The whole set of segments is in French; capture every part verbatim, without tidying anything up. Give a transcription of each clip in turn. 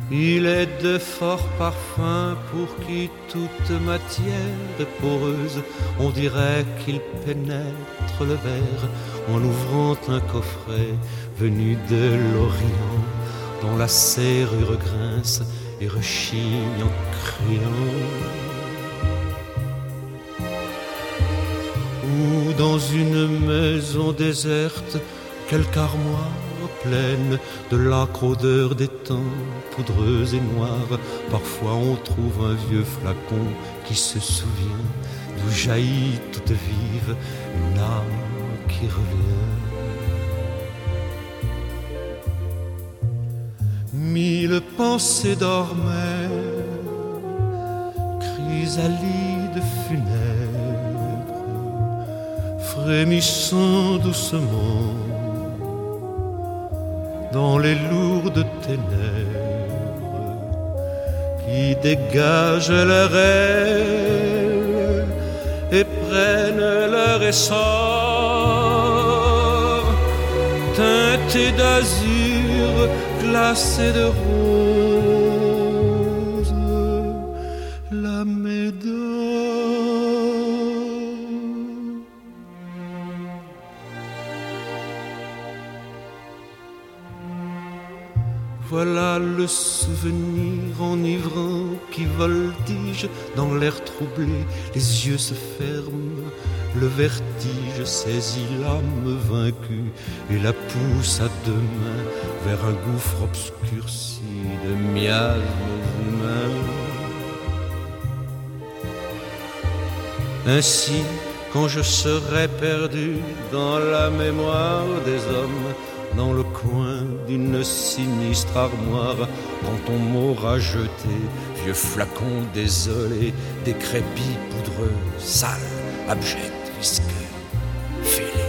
Il est de fort parfum pour qui toute matière est poreuse. On dirait qu'il pénètre le verre en ouvrant un coffret venu de l'Orient, dont la serrure grince et rechigne en criant. Ou dans une maison déserte, quelque armoire pleine de l'âcre odeur des temps, poudreuse et noire. Parfois on trouve un vieux flacon qui se souvient d'où jaillit toute vive une âme qui revient. Mille pensées dormaient, chrysalides funèbres, frémissant doucement dans les lourdes ténèbres qui dégagent leur aile et prennent leur essor, teintés d'azur, glacés de rose, la médor. Voilà le souvenir enivrant qui voltige dans l'air troublé. Les yeux se ferment, le vertige saisit l'âme vaincue et la pousse à deux mains vers un gouffre obscurci de miasmes humains. Ainsi, quand je serai perdu dans la mémoire des hommes, dans le coin d'une sinistre armoire, quand on m'aura jeté, vieux flacon désolé, décrépit, poudreux, sale, abject, visqueux, fêlé.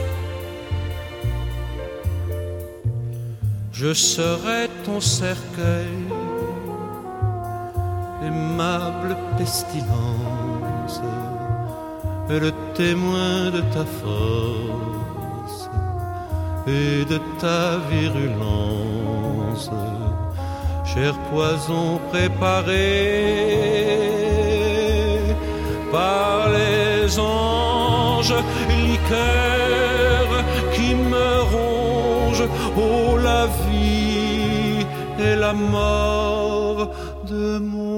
Je serai ton cercueil, aimable pestilence, et le témoin de ta force et de ta virulence, cher poison préparé par les anges, liqueur qui me ronge, oh la vie et la mort de mon